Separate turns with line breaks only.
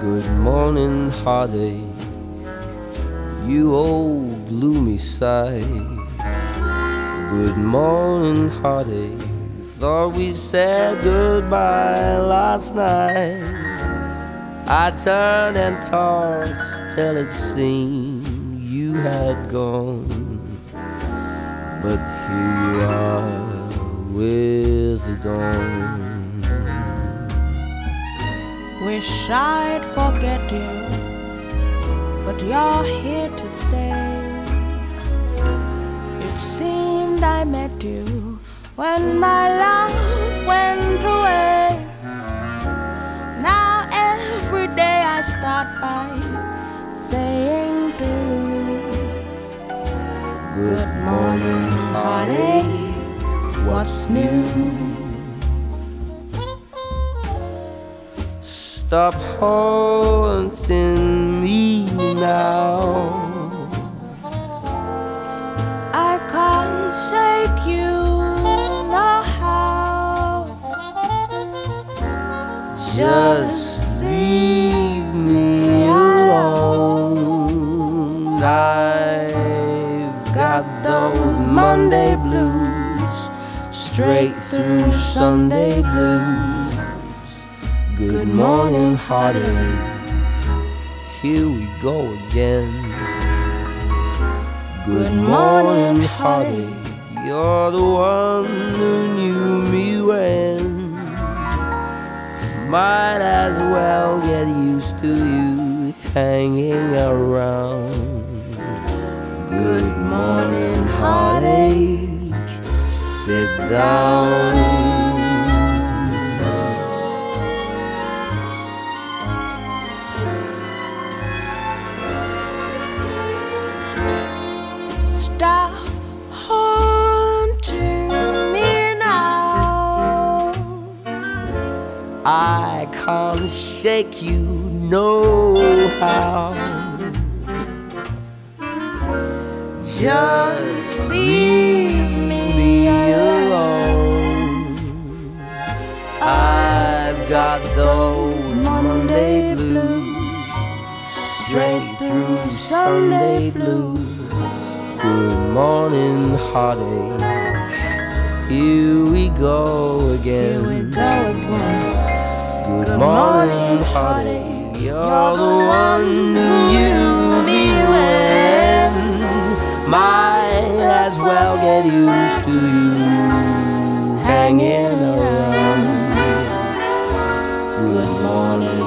Good morning, heartache, you old gloomy sight. Good morning, heartache, thought we said goodbye last night. I turned and tossed till it seemed you had gone, but here you are with the dawn.
Wish I'd forget you, but you're here to stay. It seemed I met you when my love went away. Now every day I start by saying to you, good morning, heartache, what's new?
Stop haunting me now.
I can't shake you, no how.
Just leave me alone. I've got those Monday blues, straight through Sunday blues. Good morning, heartache, here we go again. Good morning, heartache, you're the one who knew me when. Might as well get used to you hanging around. Good morning, heartache, sit down.
Stop haunting me now.
I can't shake you, no how. Just leave me alone. I've got those Monday blues, straight through Sunday blues. Good morning, heartache, here we go again.
Here we go again.
Good morning, heartache, you're the one who knew me when. Might as well get used to you hanging around. Good morning,